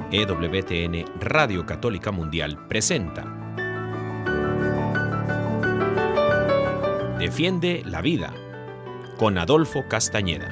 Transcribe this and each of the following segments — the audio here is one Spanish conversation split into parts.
EWTN Radio Católica Mundial presenta Defiende la Vida con Adolfo Castañeda.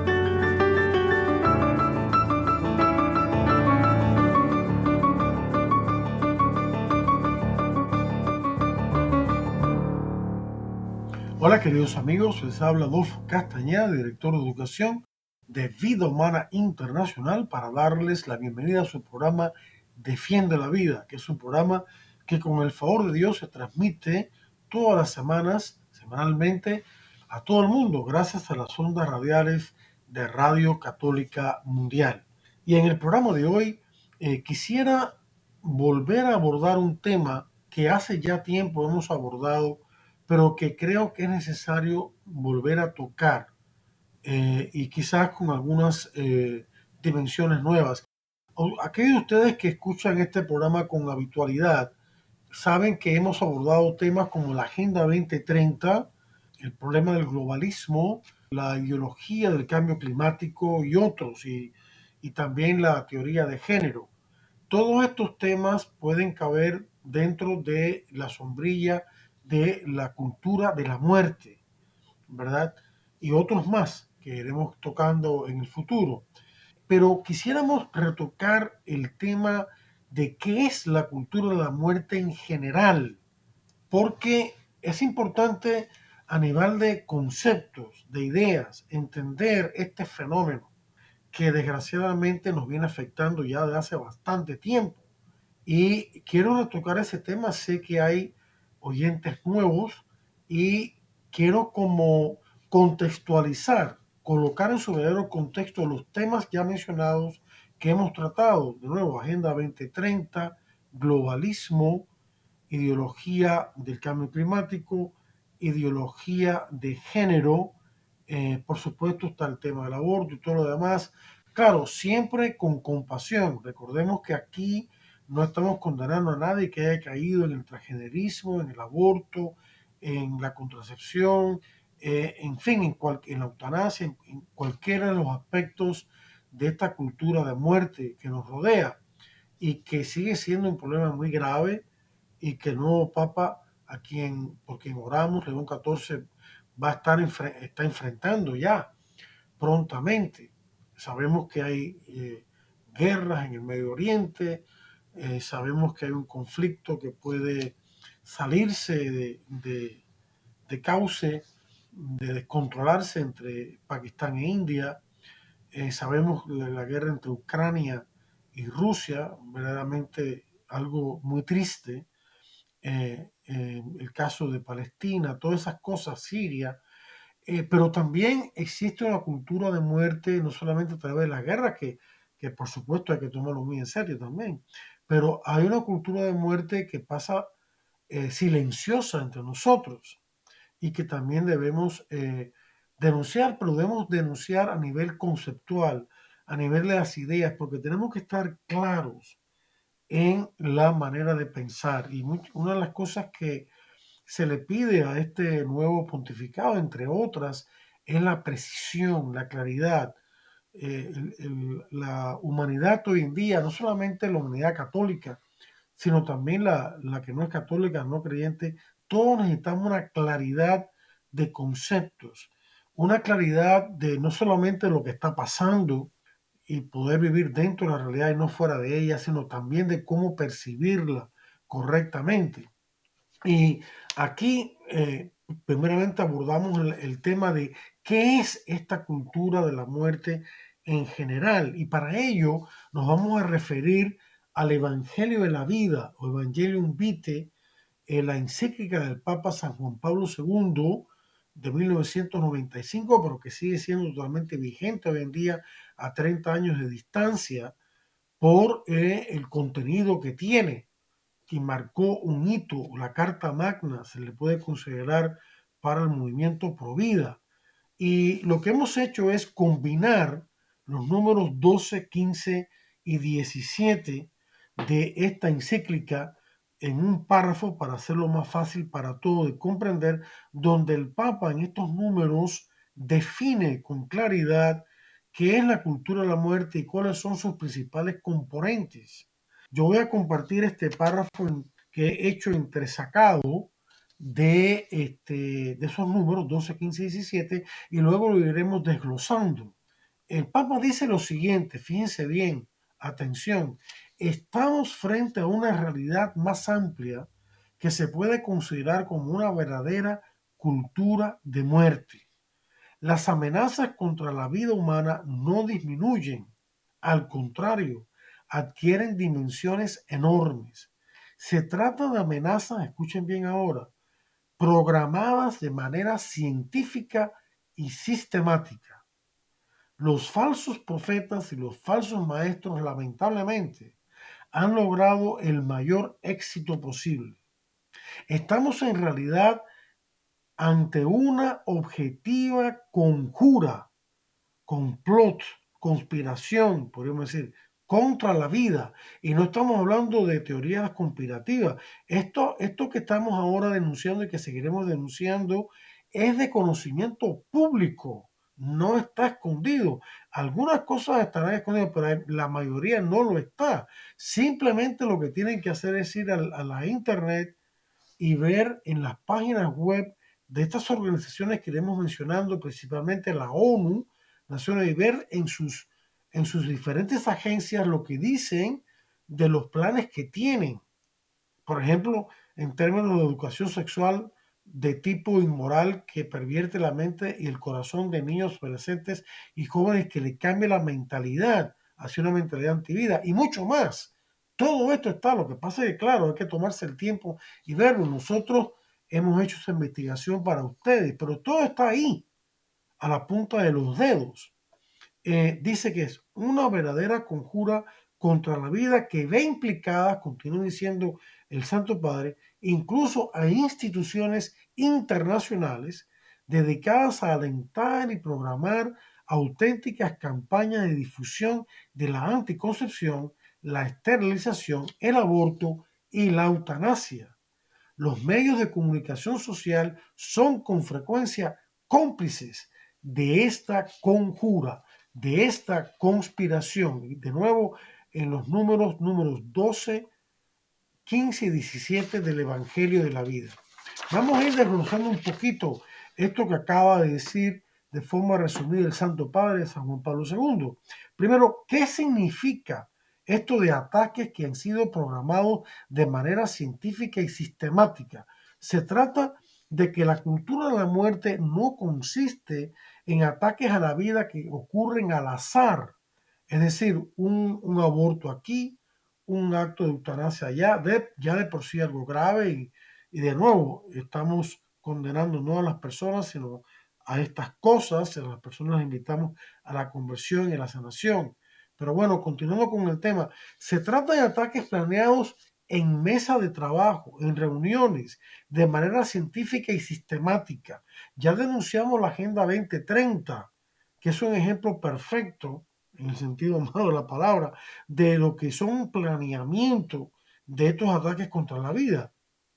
Hola queridos amigos, les habla Adolfo Castañeda, director de Educación de Vida Humana Internacional, para darles la bienvenida a su programa Defiende la Vida, que es un programa que con el favor de Dios se transmite todas las semanas, semanalmente, a todo el mundo, gracias a las ondas radiales de Radio Católica Mundial. Y en el programa de hoy quisiera volver a abordar un tema que hace ya tiempo hemos abordado, pero que creo que es necesario volver a tocar y quizás con algunas dimensiones nuevas. Aquellos de ustedes que escuchan este programa con habitualidad saben que hemos abordado temas como la Agenda 2030, el problema del globalismo, la ideología del cambio climático y otros, y también la teoría de género. Todos estos temas pueden caber dentro de la sombrilla de la cultura de la muerte, ¿verdad? Y otros más que iremos tocando en el futuro. Pero quisiéramos retocar el tema de qué es la cultura de la muerte en general, porque es importante a nivel de conceptos, de ideas, entender este fenómeno que desgraciadamente nos viene afectando ya de hace bastante tiempo. Y quiero retocar ese tema, sé que hay oyentes nuevos y quiero como contextualizar, colocar en su verdadero contexto los temas ya mencionados que hemos tratado. De nuevo, Agenda 2030, globalismo, ideología del cambio climático, ideología de género, por supuesto está el tema del aborto y todo lo demás. Claro, siempre con compasión. Recordemos que aquí no estamos condenando a nadie que haya caído en el transgenerismo, en el aborto, en la contracepción, en fin, en la eutanasia, en cualquiera de los aspectos de esta cultura de muerte que nos rodea y que sigue siendo un problema muy grave y que el nuevo Papa, por quien oramos, León XIV, está enfrentando ya prontamente. Sabemos que hay guerras en el Medio Oriente, sabemos que hay un conflicto que puede salirse de cauce, de descontrolarse entre Pakistán e India. Sabemos la guerra entre Ucrania y Rusia, verdaderamente algo muy triste. El caso de Palestina, todas esas cosas, Siria, pero también existe una cultura de muerte, no solamente a través de las guerras, que por supuesto hay que tomarlo muy en serio también, pero hay una cultura de muerte que pasa silenciosa entre nosotros y que también debemos denunciar, pero debemos denunciar a nivel conceptual, a nivel de las ideas, porque tenemos que estar claros en la manera de pensar. Y una de las cosas que se le pide a este nuevo pontificado, entre otras, es la precisión, la claridad. La humanidad hoy en día, no solamente la humanidad católica, sino también la que no es católica, no creyente, todos necesitamos una claridad de conceptos, una claridad de no solamente lo que está pasando y poder vivir dentro de la realidad y no fuera de ella, sino también de cómo percibirla correctamente. Y aquí, primeramente, abordamos el tema de qué es esta cultura de la muerte en general. Y para ello nos vamos a referir al Evangelio de la Vida, o Evangelium Vitae, la encíclica del Papa San Juan Pablo II de 1995, pero que sigue siendo totalmente vigente hoy en día a 30 años de distancia por el contenido que tiene, que marcó un hito. La Carta Magna se le puede considerar para el movimiento Pro Vida. Y lo que hemos hecho es combinar los números 12, 15 y 17 de esta encíclica en un párrafo para hacerlo más fácil para todos de comprender, donde el Papa en estos números define con claridad qué es la cultura de la muerte y cuáles son sus principales componentes. Yo voy a compartir este párrafo que he hecho entresacado de esos números 12, 15 y 17 y luego lo iremos desglosando. El Papa dice lo siguiente, fíjense bien, atención, estamos frente a una realidad más amplia que se puede considerar como una verdadera cultura de muerte. Las amenazas contra la vida humana no disminuyen, al contrario, adquieren dimensiones enormes. Se trata de amenazas, escuchen bien ahora, programadas de manera científica y sistemática. Los falsos profetas y los falsos maestros, lamentablemente, han logrado el mayor éxito posible. Estamos en realidad ante una objetiva conjura, complot, conspiración, podríamos decir, contra la vida. Y no estamos hablando de teorías conspirativas. Esto que estamos ahora denunciando y que seguiremos denunciando es de conocimiento público, no está escondido. Algunas cosas estarán escondidas, pero la mayoría no lo está. Simplemente lo que tienen que hacer es ir a la internet y ver en las páginas web de estas organizaciones que iremos mencionando, principalmente la ONU, Naciones, y ver en sus diferentes agencias lo que dicen de los planes que tienen. Por ejemplo, en términos de educación sexual de tipo inmoral que pervierte la mente y el corazón de niños, adolescentes y jóvenes, que le cambie la mentalidad hacia una mentalidad antivida y mucho más. Todo esto está, lo que pasa es que, claro, hay que tomarse el tiempo y verlo. Nosotros hemos hecho esa investigación para ustedes, pero todo está ahí, a la punta de los dedos. Dice que es una verdadera conjura contra la vida que ve implicadas, continúa diciendo el Santo Padre, incluso a instituciones internacionales dedicadas a alentar y programar auténticas campañas de difusión de la anticoncepción, la esterilización, el aborto y la eutanasia. Los medios de comunicación social son con frecuencia cómplices de esta conjura, de esta conspiración. Y de nuevo, en los números 12, 15 y 17 del Evangelio de la Vida. Vamos a ir desglosando un poquito esto que acaba de decir de forma resumida el Santo Padre San Juan Pablo II. Primero, ¿qué significa esto de ataques que han sido programados de manera científica y sistemática? Se trata de que la cultura de la muerte no consiste en ataques a la vida que ocurren al azar, es decir, un aborto aquí, un acto de eutanasia allá, ya de por sí algo grave y de nuevo estamos condenando no a las personas, sino a estas cosas. A las personas las invitamos a la conversión y a la sanación. Pero bueno, continuando con el tema, se trata de ataques planeados en mesa de trabajo, en reuniones, de manera científica y sistemática. Ya denunciamos la Agenda 2030, que es un ejemplo perfecto, en el sentido malo de la palabra, de lo que son un planeamiento de estos ataques contra la vida.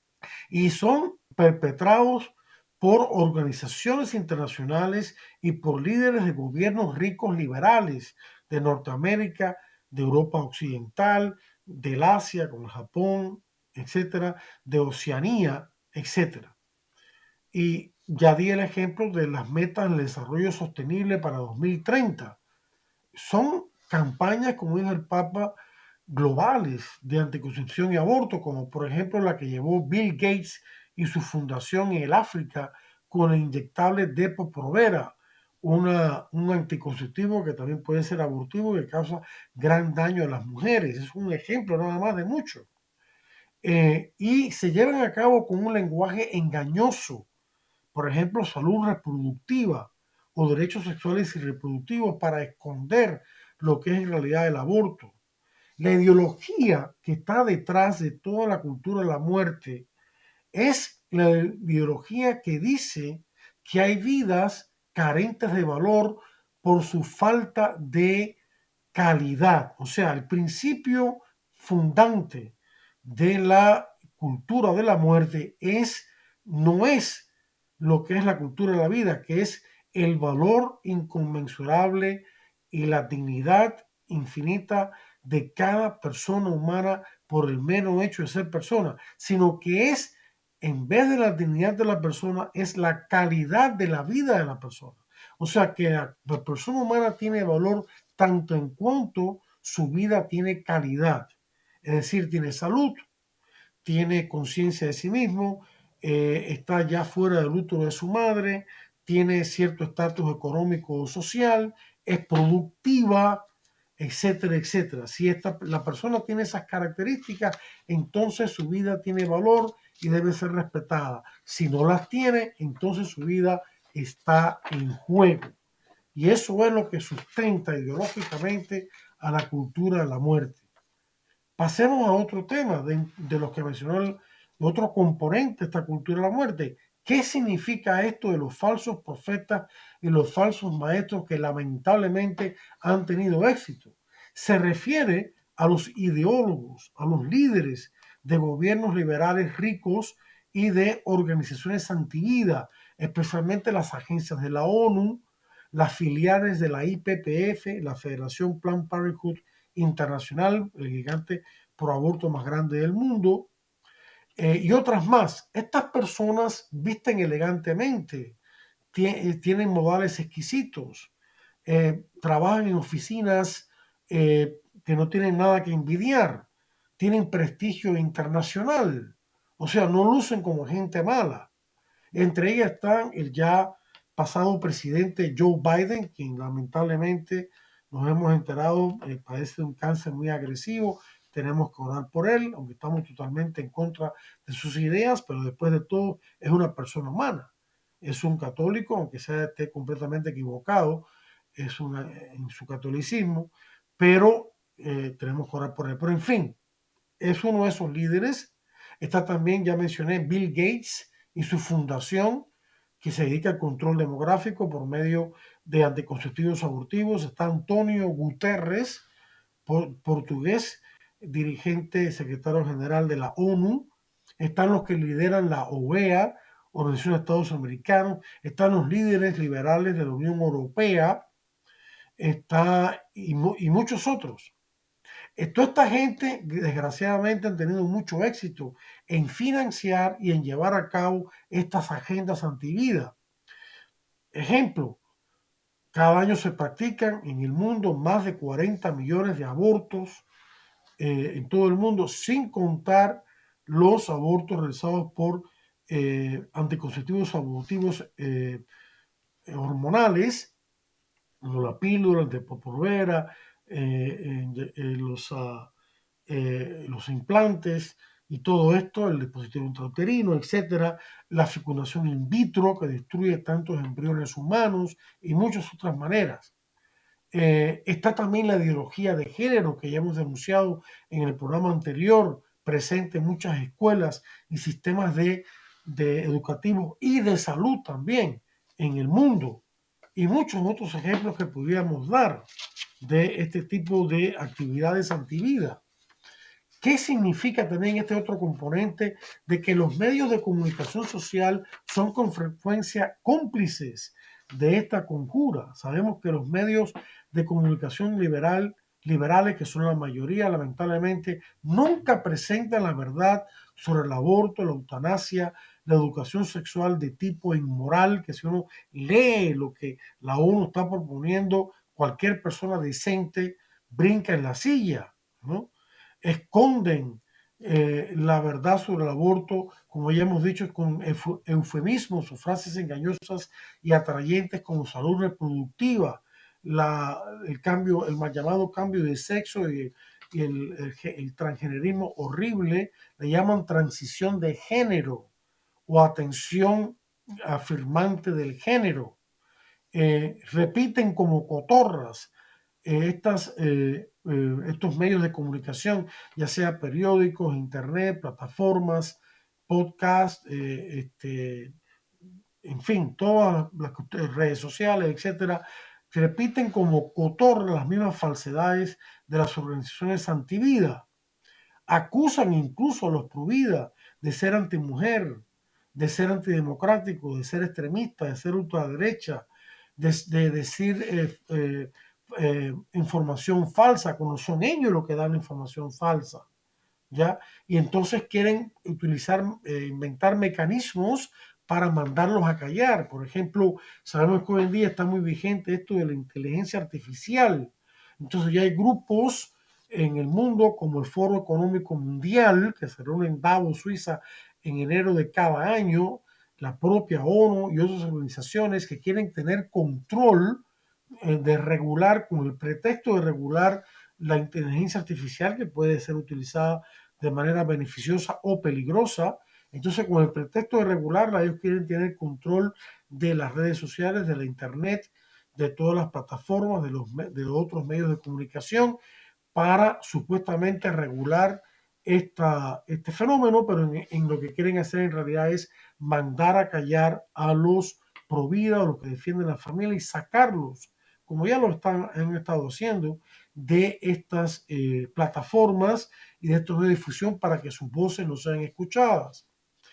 Y son perpetrados por organizaciones internacionales y por líderes de gobiernos ricos liberales de Norteamérica, de Europa Occidental, del Asia, como Japón, etcétera, de Oceanía, etcétera. Y ya di el ejemplo de las metas del desarrollo sostenible para 2030. Son campañas, como dijo el Papa, globales de anticoncepción y aborto, como por ejemplo la que llevó Bill Gates y su fundación en el África con el inyectable Depo-Provera, un anticonceptivo que también puede ser abortivo y que causa gran daño a las mujeres. Es un ejemplo nada más de muchos. Y se llevan a cabo con un lenguaje engañoso, por ejemplo, salud reproductiva o derechos sexuales y reproductivos para esconder lo que es en realidad el aborto. La ideología que está detrás de toda la cultura de la muerte es la ideología que dice que hay vidas carentes de valor por su falta de calidad. O sea, el principio fundante de la cultura de la muerte no es lo que es la cultura de la vida, que es el valor inconmensurable y la dignidad infinita de cada persona humana por el mero hecho de ser persona, sino que es, en vez de la dignidad de la persona, es la calidad de la vida de la persona. O sea que la persona humana tiene valor tanto en cuanto su vida tiene calidad, es decir, tiene salud, tiene conciencia de sí mismo, está ya fuera del útero de su madre, tiene cierto estatus económico o social, es productiva, etcétera, etcétera. Si la persona tiene esas características, entonces su vida tiene valor y debe ser respetada. Si no las tiene, entonces su vida está en juego. Y eso es lo que sustenta ideológicamente a la cultura de la muerte. Pasemos a otro tema de los que mencionó otro componente de esta cultura de la muerte. ¿Qué significa esto de los falsos profetas y los falsos maestros que lamentablemente han tenido éxito? Se refiere a los ideólogos, a los líderes de gobiernos liberales ricos y de organizaciones antivida, especialmente las agencias de la ONU, las filiales de la IPPF, la Federación Planned Parenthood Internacional, el gigante por aborto más grande del mundo, y otras más. Estas personas visten elegantemente, tienen modales exquisitos, trabajan en oficinas que no tienen nada que envidiar, tienen prestigio internacional, o sea, no lucen como gente mala. Entre ellas están el ya pasado presidente Joe Biden, quien lamentablemente nos hemos enterado padece un cáncer muy agresivo. Tenemos que orar por él, aunque estamos totalmente en contra de sus ideas, pero después de todo es una persona humana. Es un católico, aunque esté completamente equivocado en su catolicismo, pero tenemos que orar por él. Pero en fin, es uno de esos líderes. Está también, ya mencioné, Bill Gates y su fundación, que se dedica al control demográfico por medio de anticonceptivos abortivos. Está Antonio Guterres, portugués, dirigente, secretario general de la ONU. Están los que lideran la OEA, Organización de Estados Americanos. Están los líderes liberales de la Unión Europea. Y muchos otros. Toda esta gente, desgraciadamente, han tenido mucho éxito en financiar y en llevar a cabo estas agendas antivida. Ejemplo, cada año se practican en el mundo más de 40 millones de abortos en todo el mundo, sin contar los abortos realizados por anticonceptivos abortivos hormonales, como la píldora, el Depo-Provera, los implantes y todo esto, el dispositivo intrauterino, etcétera, la fecundación in vitro que destruye tantos embriones humanos y muchas otras maneras. Está también la ideología de género que ya hemos denunciado en el programa anterior, presente en muchas escuelas y sistemas de educativos y de salud también en el mundo, y muchos otros ejemplos que pudiéramos dar de este tipo de actividades antivida. ¿Qué significa también este otro componente de que los medios de comunicación social son con frecuencia cómplices de esta conjura? Sabemos que los medios de comunicación liberales, que son la mayoría, lamentablemente, nunca presentan la verdad sobre el aborto, la eutanasia, la educación sexual de tipo inmoral, que si uno lee lo que la ONU está proponiendo, cualquier persona decente brinca en la silla, ¿no? Esconden la verdad sobre el aborto, como ya hemos dicho, con eufemismos o frases engañosas y atrayentes como salud reproductiva, el mal llamado cambio de sexo y el transgenerismo horrible, le llaman transición de género o atención afirmante del género. Repiten como cotorras estos medios de comunicación, ya sea periódicos, internet, plataformas, podcast, en fin, todas las redes sociales, etcétera, repiten como cotorras las mismas falsedades de las organizaciones antivida. Acusan incluso a los provida de ser antimujer, de ser antidemocrático, de ser extremista, de ser ultraderecha, de decir información falsa, cuando son ellos los que dan información falsa. ¿Ya? Y entonces quieren utilizar, inventar mecanismos para mandarlos a callar. Por ejemplo, sabemos que hoy en día está muy vigente esto de la inteligencia artificial. Entonces ya hay grupos en el mundo como el Foro Económico Mundial, que se reúne en Davos, Suiza, en enero de cada año, la propia ONU y otras organizaciones que quieren tener control de regular, con el pretexto de regular la inteligencia artificial que puede ser utilizada de manera beneficiosa o peligrosa. Entonces, con el pretexto de regularla, ellos quieren tener control de las redes sociales, de la Internet, de todas las plataformas, de los otros medios de comunicación, para supuestamente regular este fenómeno, pero en lo que quieren hacer en realidad es mandar a callar a los pro vida o los que defienden la familia y sacarlos, como ya han estado haciendo, de estas plataformas y de estos medios de difusión para que sus voces no sean escuchadas.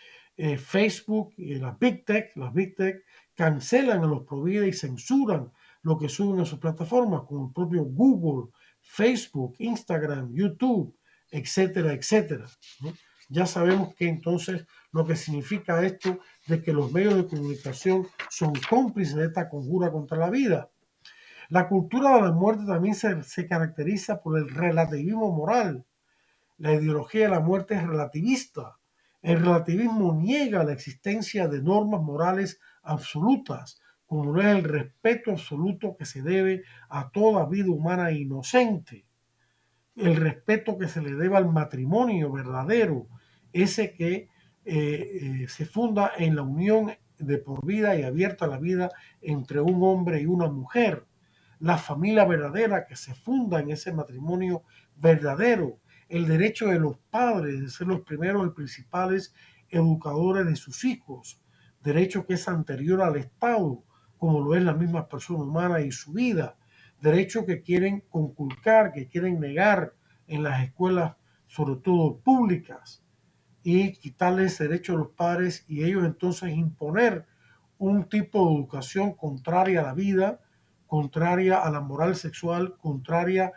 Facebook y las Big Tech cancelan a los proveedores y censuran lo que suben a sus plataformas, como el propio Google, Facebook, Instagram, YouTube, etcétera, etcétera, ¿no? Ya sabemos que entonces lo que significa esto de que los medios de comunicación son cómplices de esta conjura contra la vida. La cultura de la muerte también se caracteriza por el relativismo moral. La ideología de la muerte es relativista. El relativismo niega la existencia de normas morales absolutas, como no es el respeto absoluto que se debe a toda vida humana inocente, el respeto que se le debe al matrimonio verdadero, ese que se funda en la unión de por vida y abierta a la vida entre un hombre y una mujer, la familia verdadera que se funda en ese matrimonio verdadero, el derecho de los padres de ser los primeros y principales educadores de sus hijos, derecho que es anterior al Estado, como lo es la misma persona humana y su vida, derecho que quieren conculcar, que quieren negar en las escuelas, sobre todo públicas, y quitarles derecho a los padres y ellos entonces imponer un tipo de educación contraria a la vida, contraria a la moral sexual, contraria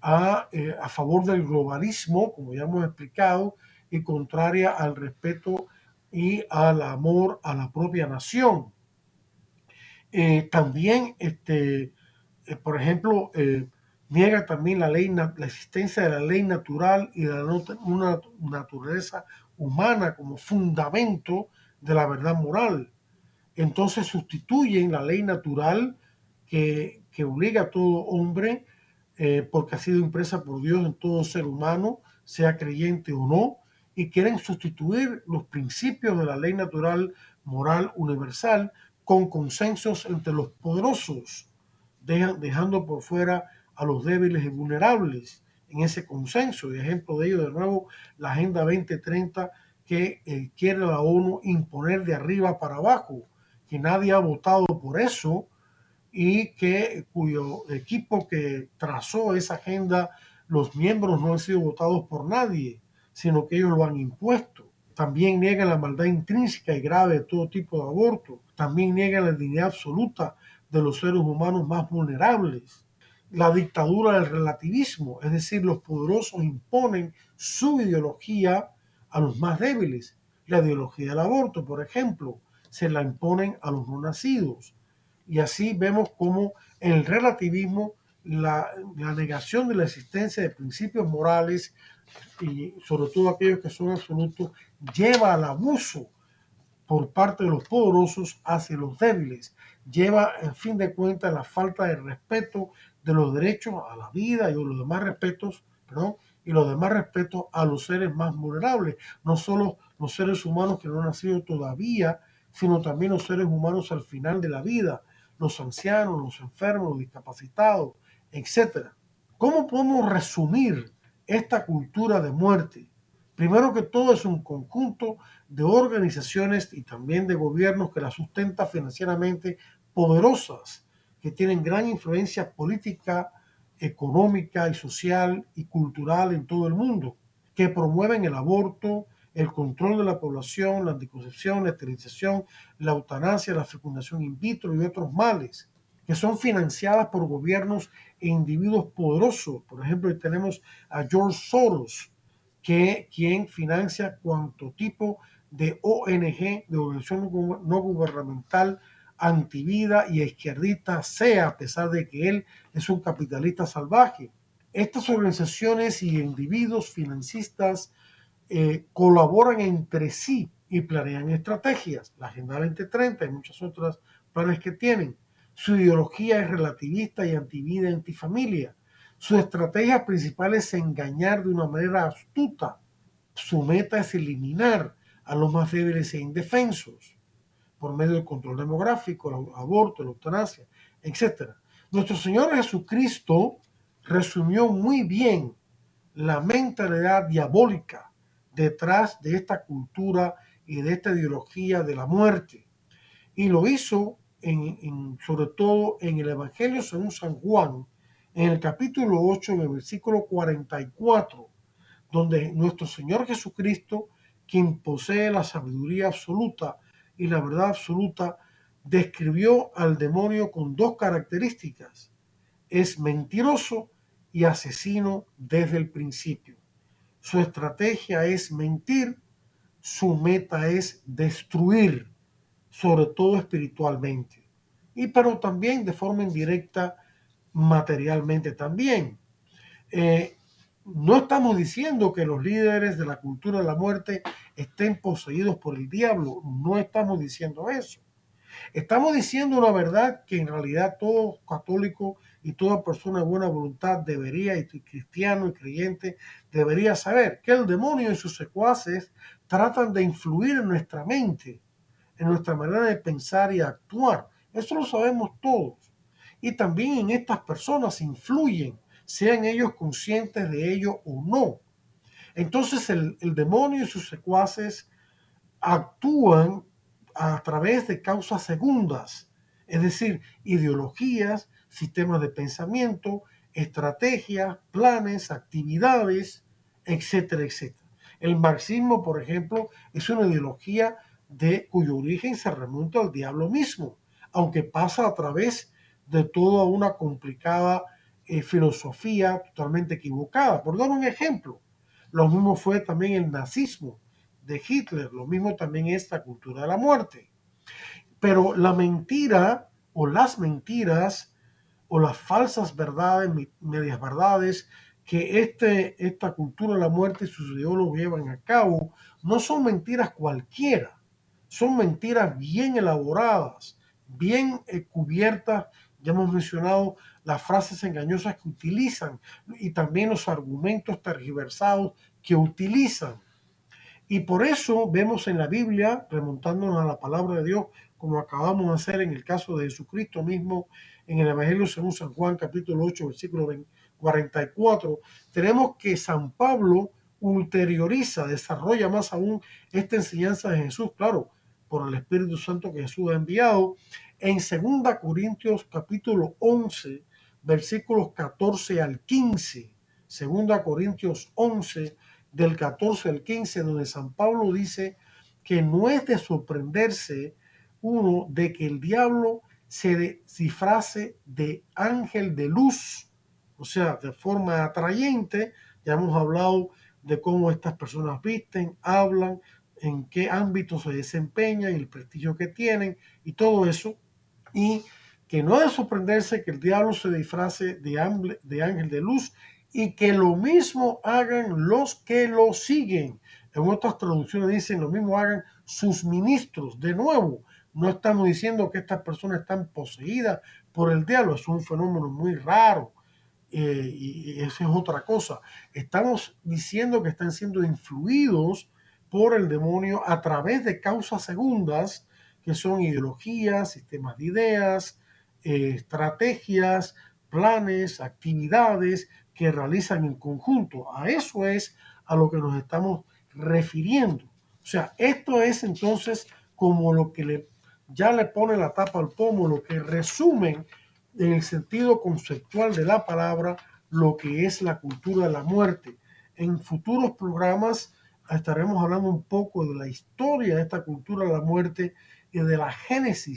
a favor del globalismo, como ya hemos explicado, y contraria al respeto y al amor a la propia nación. También, por ejemplo, niega también la existencia de la ley natural y de una naturaleza humana como fundamento de la verdad moral. Entonces sustituyen la ley natural que obliga a todo hombre, porque ha sido impresa por Dios en todo ser humano, sea creyente o no, y quieren sustituir los principios de la ley natural moral universal con consensos entre los poderosos, dejando por fuera a los débiles y vulnerables en ese consenso. Y ejemplo de ello, de nuevo, la Agenda 2030 que quiere la ONU imponer de arriba para abajo, que nadie ha votado por eso y cuyo equipo que trazó esa agenda, los miembros no han sido votados por nadie, sino que ellos lo han impuesto. También niegan la maldad intrínseca y grave de todo tipo de aborto. También niegan la dignidad absoluta de los seres humanos más vulnerables. La dictadura del relativismo, es decir, los poderosos imponen su ideología a los más débiles. La ideología del aborto, por ejemplo, se la imponen a los no nacidos. Y así vemos cómo el relativismo, la negación de la existencia de principios morales y sobre todo aquellos que son absolutos, lleva al abuso por parte de los poderosos hacia los débiles, lleva en fin de cuentas la falta de respeto de los derechos a la vida y los demás respetos, perdón, y los demás respetos a los seres más vulnerables, no solo los seres humanos que no han nacido todavía, sino también los seres humanos al final de la vida, los ancianos, los enfermos, los discapacitados, etcétera. ¿Cómo podemos resumir esta cultura de muerte? Primero que todo es un conjunto de organizaciones y también de gobiernos que la sustentan financieramente poderosas, que tienen gran influencia política, económica y social y cultural en todo el mundo, que promueven el aborto, el control de la población, la anticoncepción, la esterilización, la eutanasia, la fecundación in vitro y otros males, que son financiadas por gobiernos e individuos poderosos. Por ejemplo, tenemos a George Soros, quien financia cuanto tipo de ONG, de organización no gubernamental, antivida y izquierdista sea, a pesar de que él es un capitalista salvaje. Estas organizaciones y individuos financistas colaboran entre sí y planean estrategias. La Agenda 2030 y muchas otras planes que tienen. Su ideología es relativista y antivida y antifamilia. Su estrategia principal es engañar de una manera astuta. Su meta es eliminar a los más débiles e indefensos por medio del control demográfico, el aborto, la eutanasia, etc. Nuestro Señor Jesucristo resumió muy bien la mentalidad diabólica detrás de esta cultura y de esta ideología de la muerte. Y lo hizo sobre todo en el Evangelio según San Juan, en el capítulo 8, en el versículo 44, donde nuestro Señor Jesucristo, quien posee la sabiduría absoluta y la verdad absoluta, describió al demonio con dos características: es mentiroso y asesino desde el principio. Su estrategia es mentir, su meta es destruir, sobre todo espiritualmente, pero también de forma indirecta materialmente también. Eh, no estamos diciendo que los líderes de la cultura de la muerte estén poseídos por el diablo, no estamos diciendo eso. Estamos diciendo una verdad que en realidad todo católico y toda persona de buena voluntad debería, y cristiano y creyente, debería saber que el demonio y sus secuaces tratan de influir en nuestra mente, en nuestra manera de pensar y actuar. Eso lo sabemos todos. Y también en estas personas influyen, sean ellos conscientes de ello o no. Entonces el demonio y sus secuaces actúan a través de causas segundas, es decir, ideologías, sistemas de pensamiento, estrategias, planes, actividades, etcétera, etcétera. El marxismo, por ejemplo, es una ideología cuyo origen se remonta al diablo mismo, aunque pasa a través de toda una complicada filosofía totalmente equivocada. Por dar un ejemplo, lo mismo fue también el nazismo de Hitler, lo mismo también es la cultura de la muerte. Pero la mentira o las mentiras o las falsas verdades, medias verdades que esta cultura de la muerte y sus ideólogos llevan a cabo, no son mentiras cualquiera, son mentiras bien elaboradas, bien cubiertas. Ya hemos mencionado las frases engañosas que utilizan y también los argumentos tergiversados que utilizan. Y por eso vemos en la Biblia, remontándonos a la palabra de Dios, como acabamos de hacer en el caso de Jesucristo mismo, en el Evangelio según San Juan, capítulo 8, versículo 44, tenemos que San Pablo ulterioriza, desarrolla más aún esta enseñanza de Jesús, claro, por el Espíritu Santo que Jesús ha enviado, en 2 Corintios capítulo 11, versículos 14 al 15. 2 Corintios 11, del 14 al 15, donde San Pablo dice que no es de sorprenderse uno de que el diablo se disfrace de ángel de luz, o sea, de forma atrayente. Ya hemos hablado de cómo estas personas visten, hablan, en qué ámbito se desempeñan, el prestigio que tienen y todo eso. Y que no es de sorprenderse que el diablo se disfrace de ángel de luz y que lo mismo hagan los que lo siguen. En otras traducciones dicen lo mismo hagan sus ministros. De nuevo, no estamos diciendo que estas personas están poseídas por el diablo, es un fenómeno muy raro. Y eso es otra cosa. Estamos diciendo que están siendo influidos por el demonio a través de causas segundas, que son ideologías, sistemas de ideas, estrategias, planes, actividades que realizan en conjunto. A eso es a lo que nos estamos refiriendo. O sea, esto es entonces como lo que ya le pone la tapa al pomo, lo que resumen en el sentido conceptual de la palabra lo que es la cultura de la muerte. En futuros programas estaremos hablando un poco de la historia de esta cultura de la muerte y de la génesis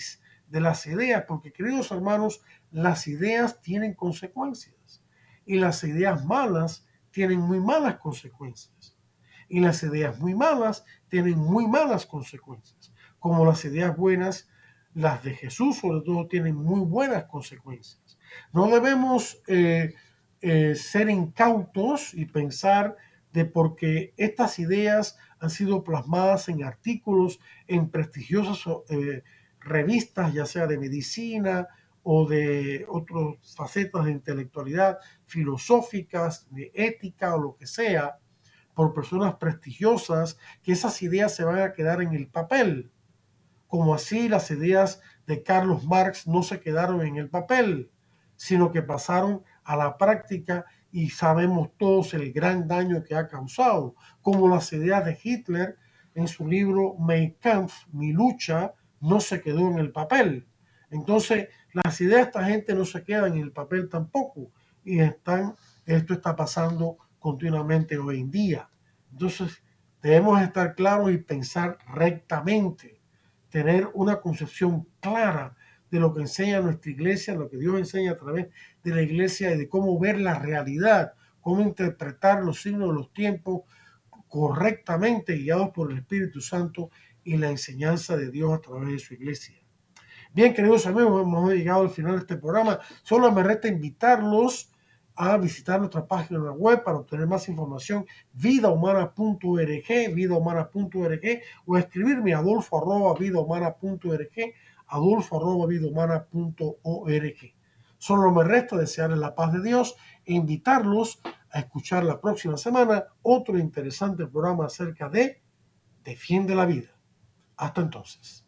de las ideas, porque queridos hermanos, las ideas tienen consecuencias y las ideas malas tienen muy malas consecuencias y las ideas muy malas tienen muy malas consecuencias, como las ideas buenas, las de Jesús sobre todo tienen muy buenas consecuencias. No debemos ser incautos y pensar de porque estas ideas han sido plasmadas en artículos en prestigiosas revistas, ya sea de medicina o de otras facetas de intelectualidad, filosóficas, de ética o lo que sea, por personas prestigiosas, que esas ideas se van a quedar en el papel, como así las ideas de Carlos Marx no se quedaron en el papel, sino que pasaron a la práctica y sabemos todos el gran daño que ha causado, como las ideas de Hitler en su libro Mein Kampf, Mi lucha, no se quedó en el papel. Entonces, las ideas de esta gente no se quedan en el papel tampoco, y esto está pasando continuamente hoy en día. Entonces, debemos estar claros y pensar rectamente, tener una concepción clara de lo que enseña nuestra iglesia, lo que Dios enseña a través de la iglesia y de cómo ver la realidad, cómo interpretar los signos de los tiempos correctamente, guiados por el Espíritu Santo y la enseñanza de Dios a través de su iglesia. Bien, queridos amigos, hemos llegado al final de este programa. Solo me resta invitarlos a visitar nuestra página web para obtener más información, vidahumana.org, o escribirme a adolfo@vidahumana.org, adolfo@vidahumana.org. Solo me resta desearles la paz de Dios e invitarlos a escuchar la próxima semana otro interesante programa acerca de Defiende la Vida. Hasta entonces.